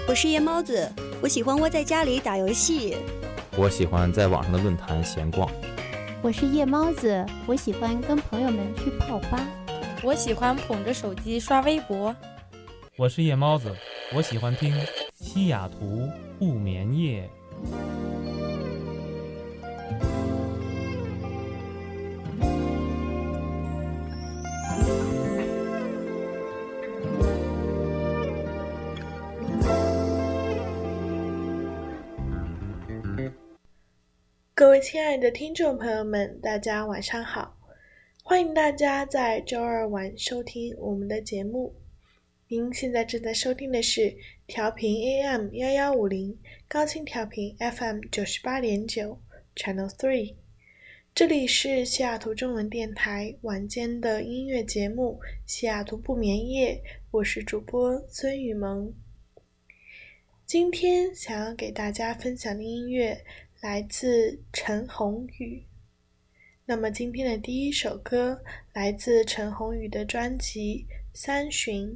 我是夜猫子，我喜欢窝在家里打游戏。 我喜欢在网上的论坛闲逛。 我是夜猫子，我喜欢跟朋友们去泡吧。 我喜欢捧着手机刷微博。 我是夜猫子，我喜欢听西雅图不眠夜。 各位亲爱的听众朋友们，大家晚上好，欢迎大家在周二晚收听我们的节目。您现在正在收听的是调频 AM1150 高清调频 FM 98.9 Channel 3， 这里是西雅图中文电台晚间的音乐节目西雅图不眠夜，我是主播孙雨萌。今天想要给大家分享的音乐来自陈鸿宇。那么今天的第一首歌来自陈鸿宇的专辑《三旬》。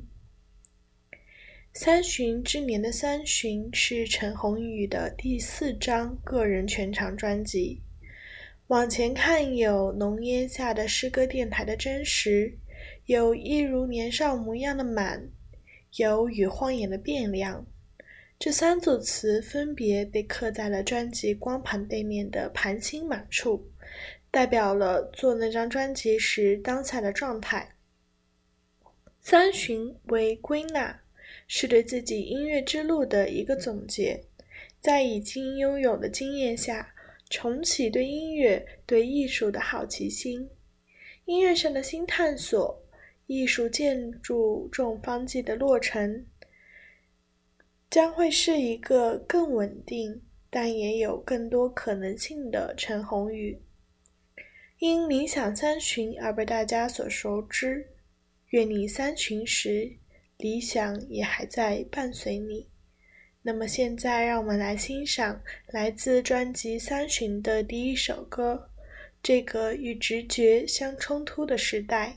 三旬之年的三旬是陈鸿宇的第4张个人全场专辑。往前看，有浓烟下的诗歌电台的真实，有一如年少模样的满，有与晃眼的变亮。这3组词分别被刻在了专辑光盘背面的盘星码处，代表了做那张专辑时当下的状态。三旬为归纳，是对自己音乐之路的一个总结，在已经拥有的经验下，重启对音乐、对艺术的好奇心，音乐上的新探索，艺术建筑重方剂的落成，将会是一个更稳定，但也有更多可能性的陈鸿宇。因理想三旬而被大家所熟知，愿你三旬时，理想也还在伴随你。那么现在让我们来欣赏来自专辑三旬的第一首歌，这个与直觉相冲突的时代。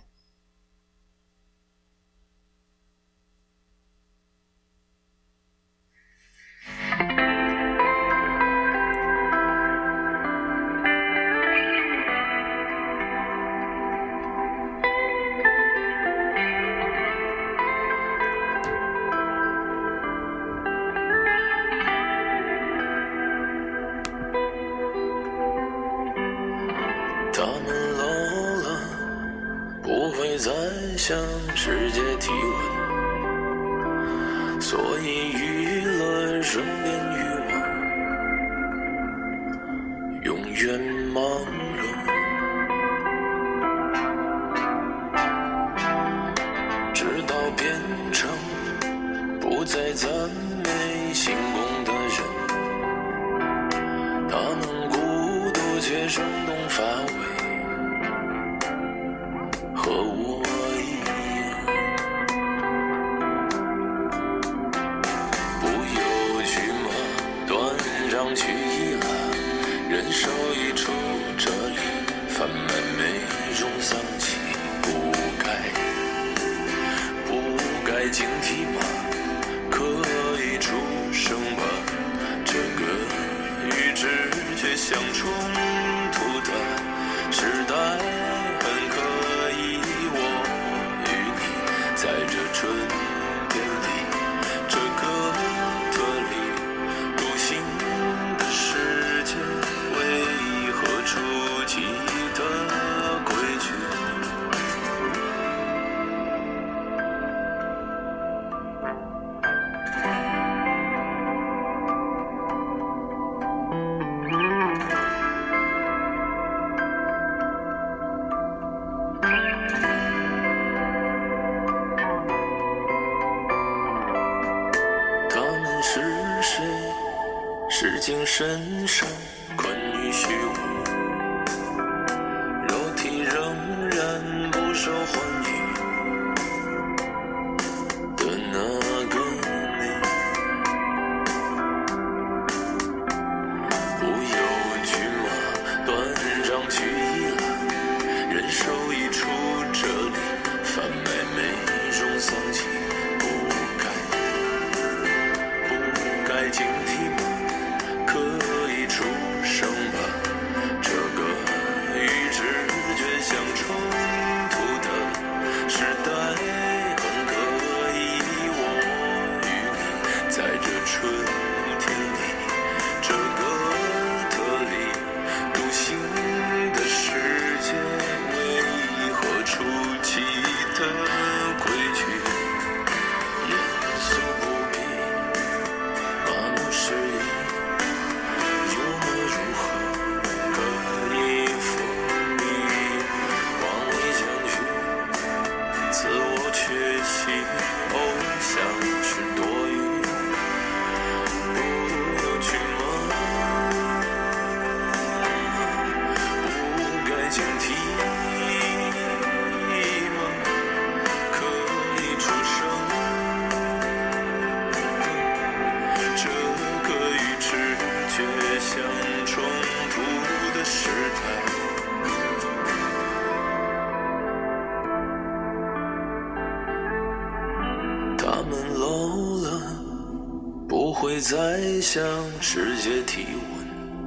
在向世界提问，所以娱乐生变欲望永远忙碌，直到变成不再赞美星空的人，他们孤独却生动乏味，和我一样，不有趣吗？断章取义了，人手一出，这里贩卖美容丧气，不该警惕吗？可以出声吧，这个与直觉相冲突的时代很可以，我与你在这春天里，这个特立独行的世界，为何出奇的规矩？是精神上困于虚无，肉体仍然不受欢迎的那个你，不有趣吗？断章取义了，人手一出，这里贩卖美容丧气，不该春天里，这个特立独行的世界，为何出奇的规矩，严肃不必，麻木失意，幽默如何可以封闭，望你将军自我缺席，偶像是多余，不有趣吗？不该警惕吗？可以出声，这个与直觉相冲突的时代。他们 low 了，不会再向世界提问。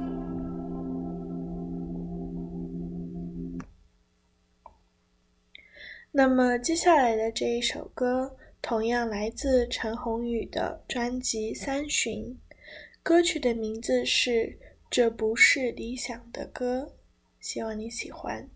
那么接下来的这一首歌同样来自陈鸿宇的专辑《三旬》，歌曲的名字是《这不是理想的歌》，希望你喜欢。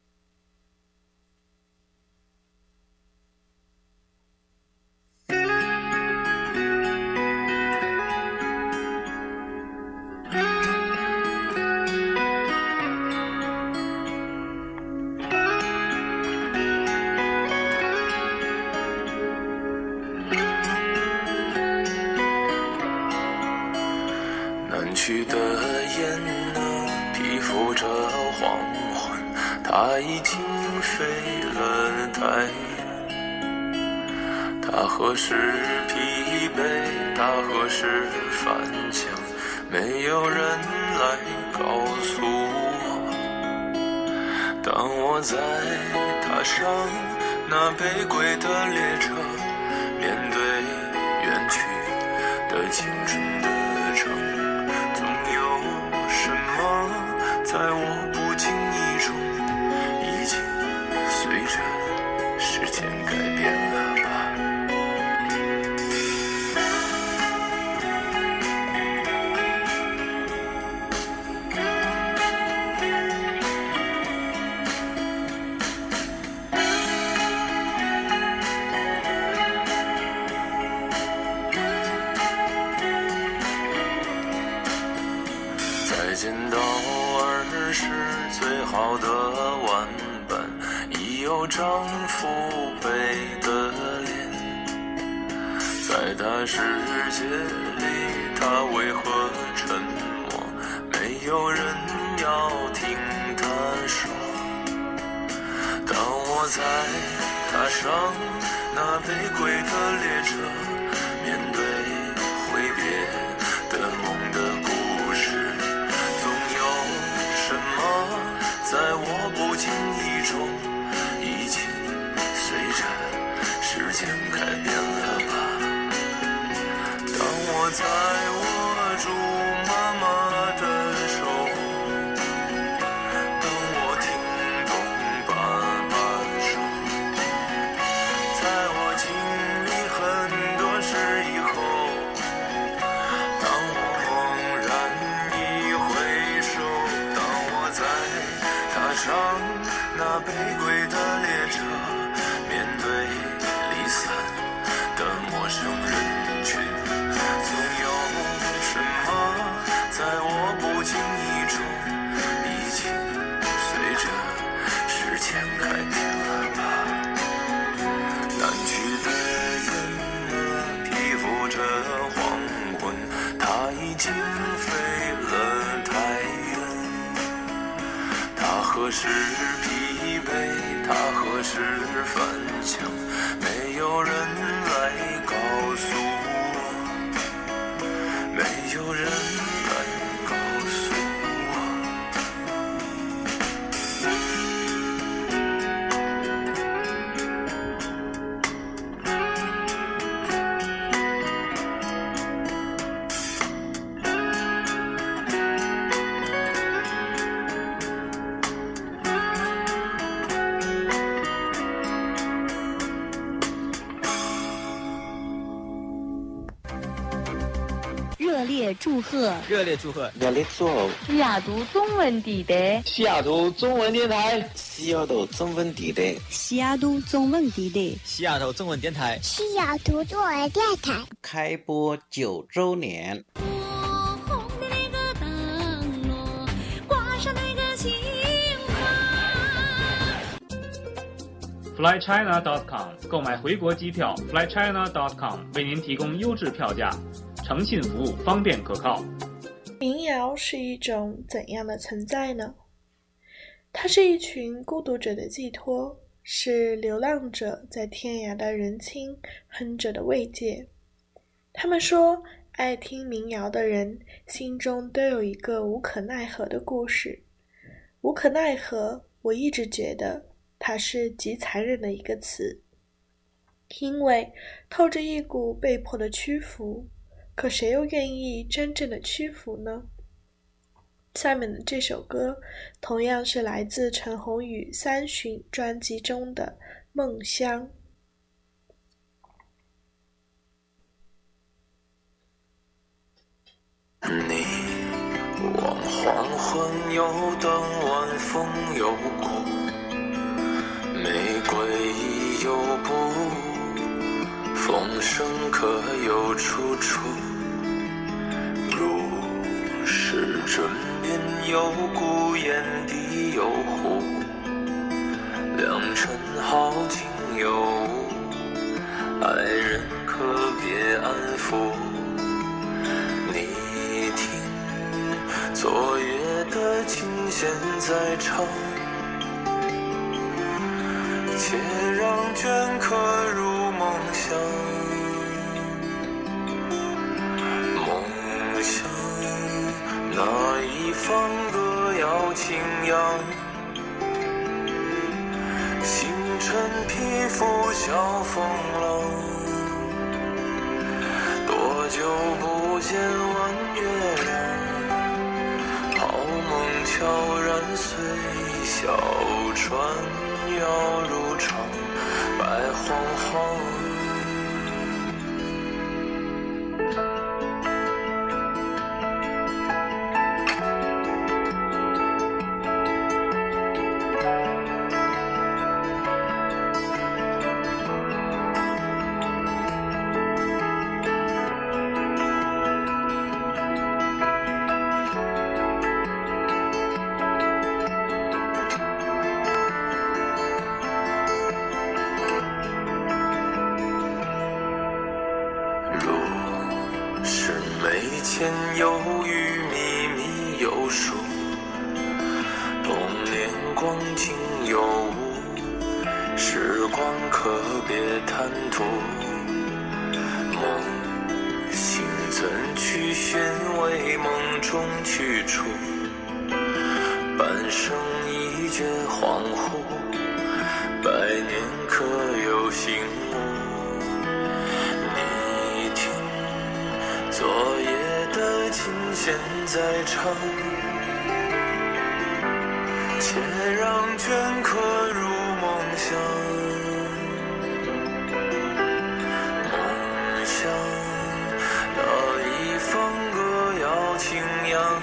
南去的雁呢，披覆着黄昏，它已经飞了太远。它何时疲惫，它何时翻墙，没有人来告诉我。当我在踏上那卑微的列车，面对远去的青春的城，总有什么在我不经意中已经随着时间改变了吧。再见到儿时最好的玩伴，已有张父辈的脸。在他世界里，他为何沉默？没有人要听他说。当我在踏上那卑微的列车，面对挥别的梦的故事，在我不经意中已经随着时间改变了吧。当我在握住妈妈的手，当我听懂爸爸说，在我经历很多事以后，当我猛然一回首，当我在踏上那卑微的列车，面对离散的陌生人群，总有什么在我不经意中已经随着时间改变了吧。南去的雁呢，披覆着黄昏，它已经飞了太远。他何时疲惫，他何时翻墙，没有人来告诉我，没有人来告诉热烈祝贺！ 热烈祝贺！ 热烈祝贺！ 西雅图中文地带， 西雅图中文电台，西雅图中文地带， 西雅图中文地带， 西雅图中文电台， 西雅图中文电台开播9周年。 flychina.com 购买回国机票 flychina.com 为您提供优质票价，诚信服务，方便可靠。 民谣是一种怎样的存在呢？它是一群孤独者的寄托，是流浪者在天涯的人亲哼着的慰藉。他们说，爱听民谣的人心中都有一个无可奈何的故事。无可奈何，我一直觉得它是极残忍的一个词，因为透着一股被迫的屈服，可谁又愿意真正的屈服呢？下面的这首歌同样是来自陈鸿宇《三旬》专辑中的《梦乡》。 你往黄昏又等，晚风又过，玫瑰已有不，风声可有处处，如是枕边有孤，眼底有湖，良辰好景有无，爱人可别安抚。你听昨夜的琴弦在唱，且让镌刻入梦乡。梦乡那一方歌谣轻扬，星辰披拂小风浪，多久不见弯月亮，好梦悄然随小船摇入长，白晃晃。前有雨，密密有疏，冬年光景有无，时光可别贪图。梦醒怎去寻，为梦中去处，半生一觉恍惚，百年可有醒悟。你听昨夜的琴弦在唱，且让镌刻入梦乡。梦乡那一方歌谣轻扬，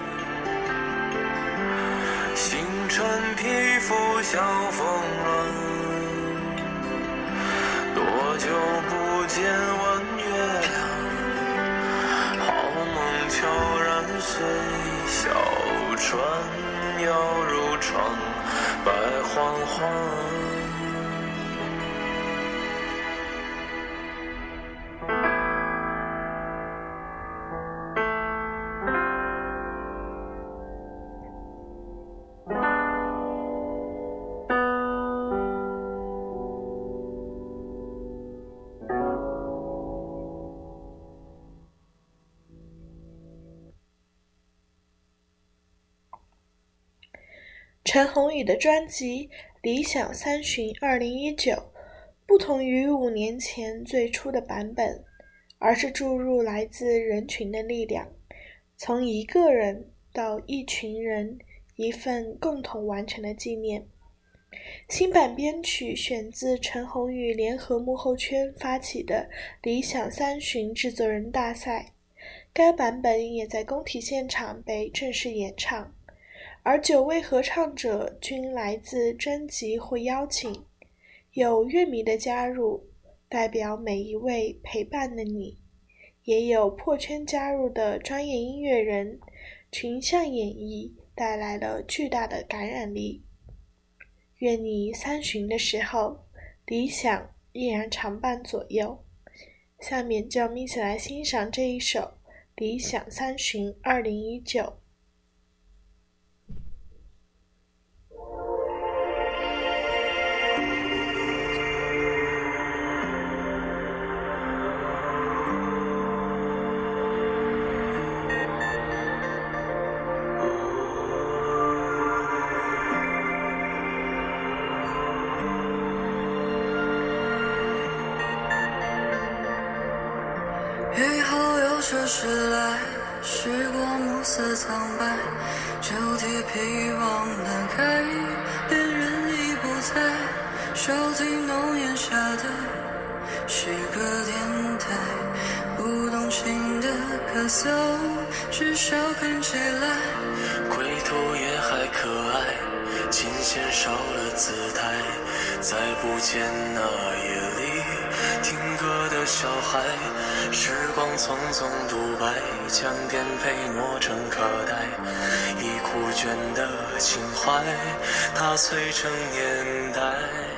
星辰披拂小风浪，多久不见弯月亮，悄然随小船摇入窗，白晃晃。 陈鸿宇的专辑《理想三旬2019》不同于5年前最初的版本，而是注入来自人群的力量，从一个人到一群人，一份共同完成的纪念。新版编曲选自陈鸿宇联合幕后圈发起的理想三旬制作人大赛， 该版本也在工体现场被正式演唱，而9位合唱者均来自专辑或邀请，有乐迷的加入，代表每一位陪伴的你，也有破圈加入的专业音乐人，群像演绎带来了巨大的感染力。愿你3巡的时候，理想依然常伴左右。下面就我们一起来欣赏这一首《理想3巡2019》。 雨后有车驶来，时光暮色苍白，旧铁皮忘了开，恋人已不在，收听浓烟下的诗歌电台，不动情的咳嗽，至少看起来归途也还可爱，琴弦少了姿态，再不见那夜里听歌的小孩，时光匆匆独白，将颠沛磨成课带，已枯倦的情怀，它碎成年代。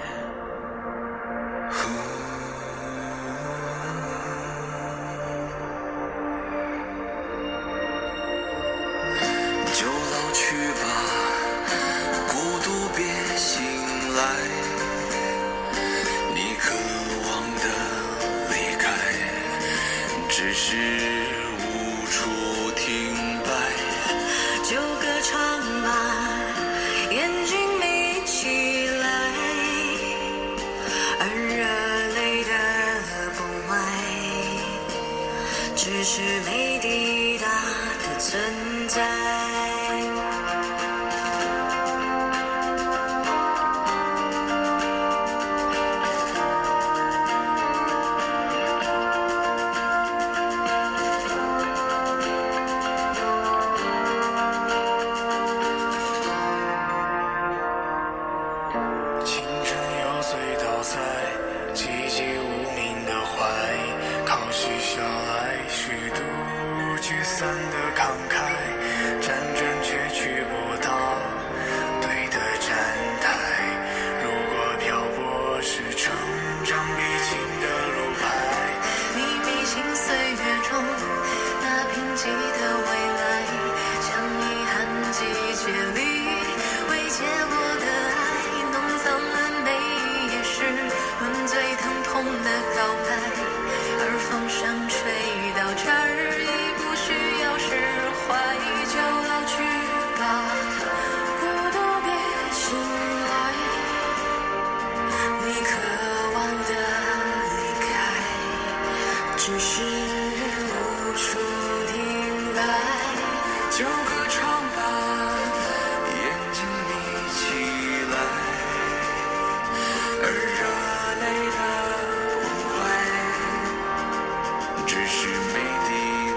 就老去吧，孤独别醒来，你渴望的离开，只是无处停摆。 就歌唱吧，眼睛眯起来，而热泪的崩坏，只是没抵达的存在。 寂寂无名的怀，靠许下来虚度聚散的慷慨，辗转却去不到对的站台。如果漂泊是成长必经的路牌， 你迷信岁月中那贫瘠的未来，像遗憾季节里未结果的爱，弄脏了每一页诗，论最疼痛的告白，而风声吹到这儿，已不需要释怀，就老去吧，孤独别醒来，你渴望的离开，只是无处停摆。 就歌唱吧，眼睛眯起来，而热泪的崩坏，只是没抵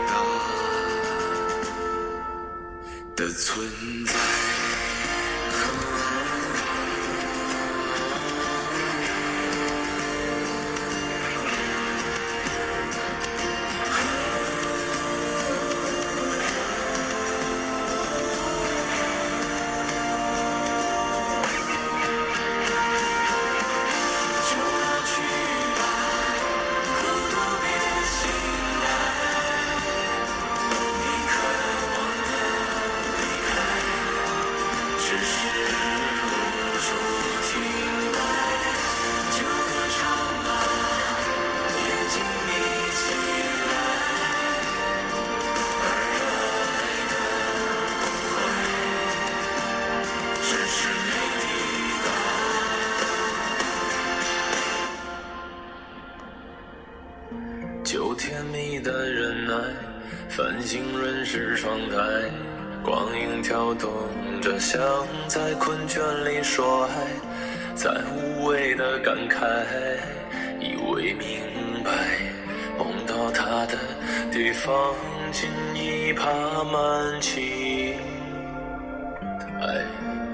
达的存在。就甜蜜的忍耐，繁星润湿窗台，光影跳动着，像在困倦里说爱，在无谓的感慨，以为明白，梦到他的地方，竟已爬满青苔。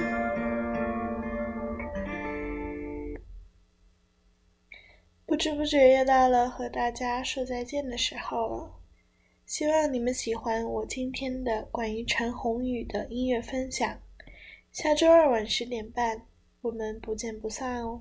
不知不觉又到了和大家说再见的时候了，希望你们喜欢我今天的关于陈鸿宇的音乐分享。下周二晚10点半，我们不见不散哦。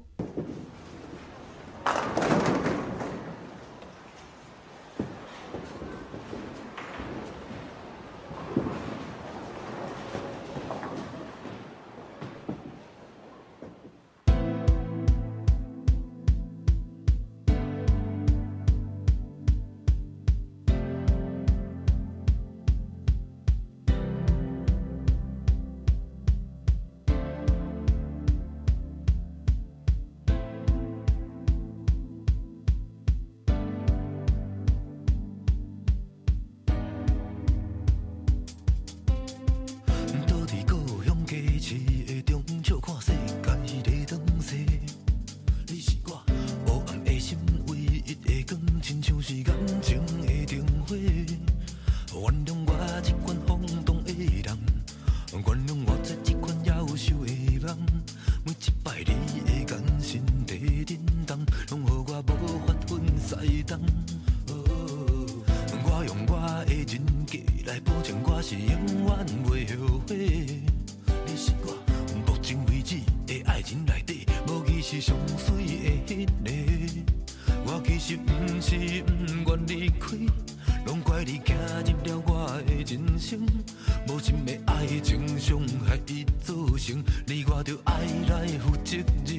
无心的爱情伤害已造成，你我着爱来负责任。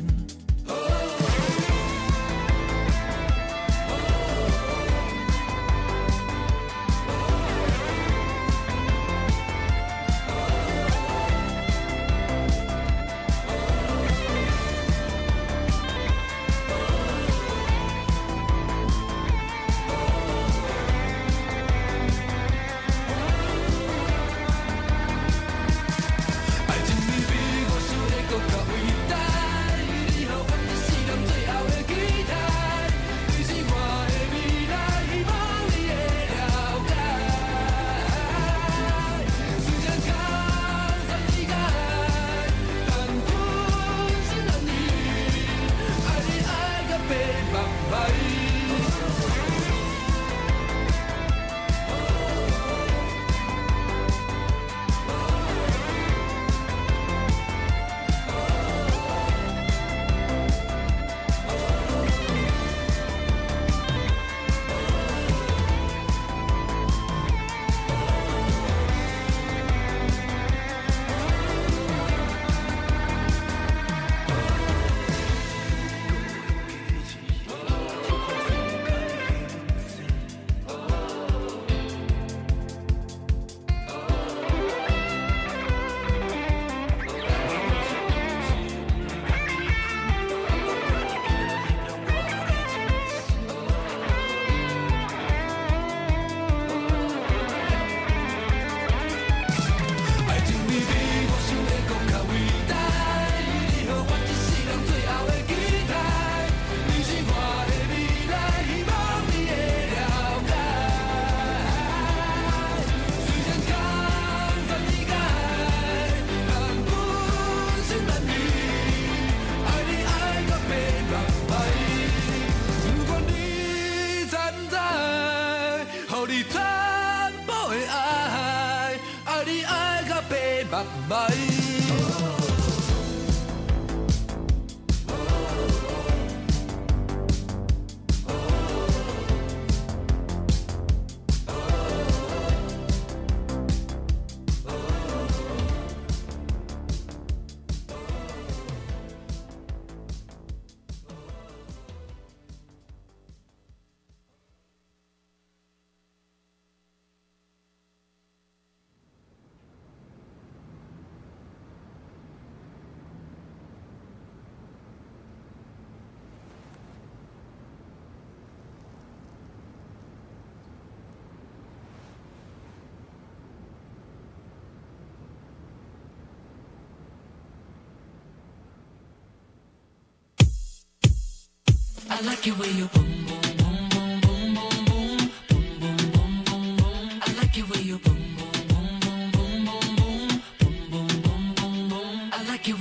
I like it when you boom boom boom boom boom boom boom boom boom boom boom.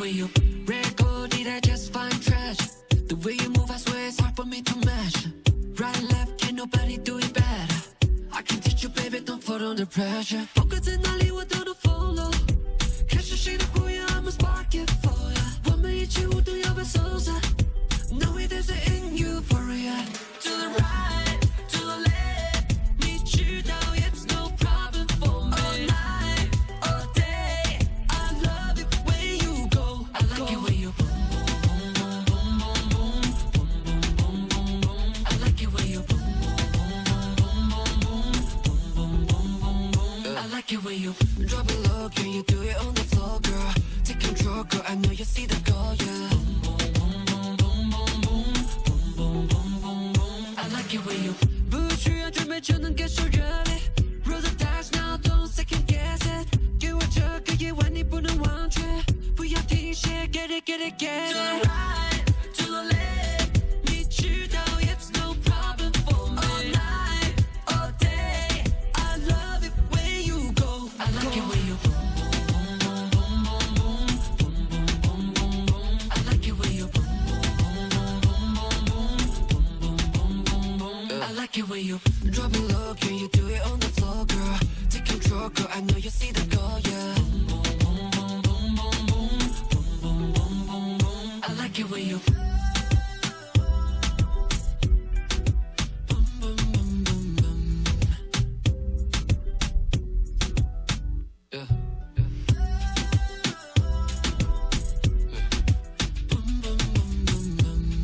way you record it, I just find trash. The way you move, I swear it's hard for me to match. Right, left, can't nobody do it better. I can teach you, baby, don't fall under pressure. 不管在哪里，我都能 follow。看是谁的火焰 ，I'ma spark it for ya。我们一起舞动，要被收拾。No way there's an in euphoria. To the right, to the left， 你知道 it's no problem for me. All night, all day, I love it when you go. I like it when you boom boom boom boom boom boom boom boom boom boom. I like it when you boom boom boom boom boom boom boom boom. I like it when you drop it low, can you do it on the floor, girl? Take control, girl. I know you see the goal, yeah.不需要准备就能感受热烈 Roll the dice now, don't second guess it 给我这个夜晚你不能忘却不要停歇 Get it, get it, get it To the right, to the left 你知道 it's no problem for me All night, all day I love it when you go I like it when you boom, boom, boom, boom, boom, boom, boom, boom, boom, boom I like it when you boom, boom, boom, boom, boom, boom, boom I like it when you drop it low, can you do it on the floor, girl? Take control, girl, I know you see the goal, yeah. Boom, boom, boom, boom, boom, boom, boom, boom, boom, boom. I like it when you boom, boom, boom, boom, boom. Yeah. Boom, boom, boom, boom, boom.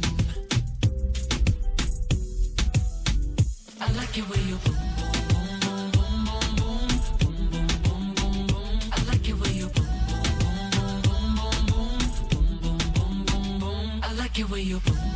I like it when you boom, boom, boom, boom, boom, boom, boom, boom, boom. I like it when you boom, boom, boom, boom, boom, boom, boom, boom, boom. I like it when you boom.